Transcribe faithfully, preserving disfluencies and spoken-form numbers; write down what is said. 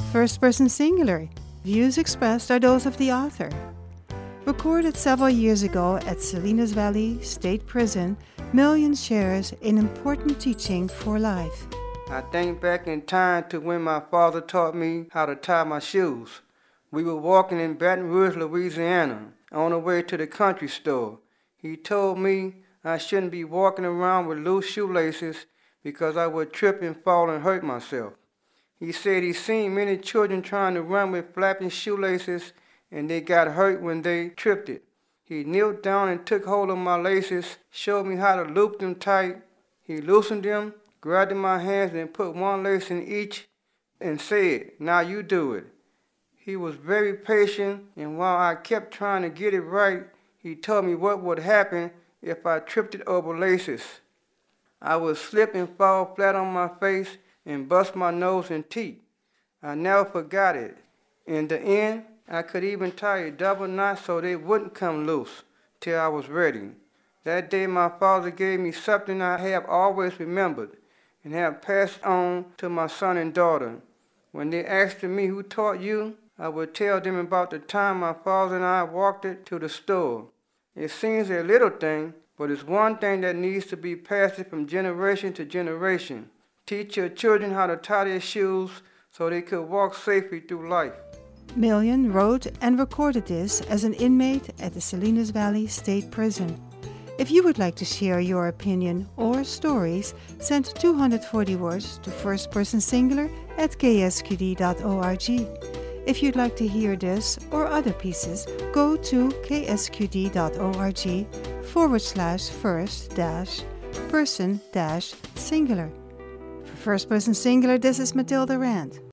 First person singular. Views expressed are those of the author. Recorded several years ago at Salinas Valley State Prison, Million shares an important teaching for life. I think back in time to when my father taught me how to tie my shoes. We were walking in Baton Rouge, Louisiana, on the way to the country store. He told me I shouldn't be walking around with loose shoelaces because I would trip and fall and hurt myself. He said he seen many children trying to run with flapping shoelaces and they got hurt when they tripped it. He knelt down and took hold of my laces, showed me how to loop them tight. He loosened them, grabbed in my hands and put one lace in each and said, "Now you do it." He was very patient, and while I kept trying to get it right, he told me what would happen if I tripped it over laces. I would slip and fall flat on my face and bust my nose and teeth. I never forgot it. In the end, I could even tie a double knot so they wouldn't come loose till I was ready. That day my father gave me something I have always remembered and have passed on to my son and daughter. When they asked me who taught you, I would tell them about the time my father and I walked it to the store. It seems a little thing, but it's one thing that needs to be passed from generation to generation. Teach your children how to tie their shoes so they could walk safely through life. Million wrote and recorded this as an inmate at the Salinas Valley State Prison. If you would like to share your opinion or stories, send two hundred forty words to first person singular at k s q d dot org. If you'd like to hear this or other pieces, go to k s q d dot org forward slash first dash person dash singular. For First Person Singular, this is Matilda Rand.